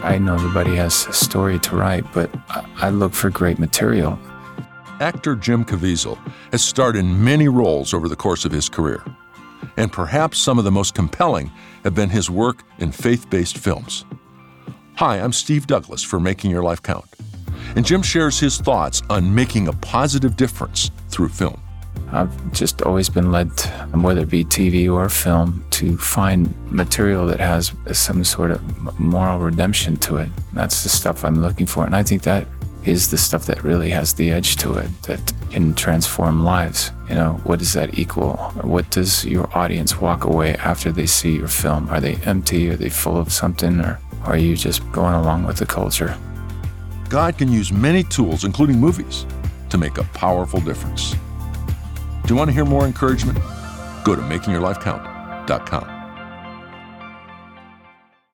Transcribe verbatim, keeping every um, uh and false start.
I know everybody has a story to write, but I look for great material. Actor Jim Caviezel has starred in many roles over the course of his career, and perhaps some of the most compelling have been his work in faith-based films. Hi, I'm Steve Douglas for Making Your Life Count, and Jim shares his thoughts on making a positive difference through film. I've just always been led, whether it be T V or film, to find material that has some sort of moral redemption to it. That's the stuff I'm looking for, and I think that is the stuff that really has the edge to it, that can transform lives. You know, what does that equal? What does your audience walk away after they see your film? Are they empty? Are they full of something? Or are you just going along with the culture? God can use many tools, including movies, to make a powerful difference. Do you want to hear more encouragement? Go to making your life count dot com.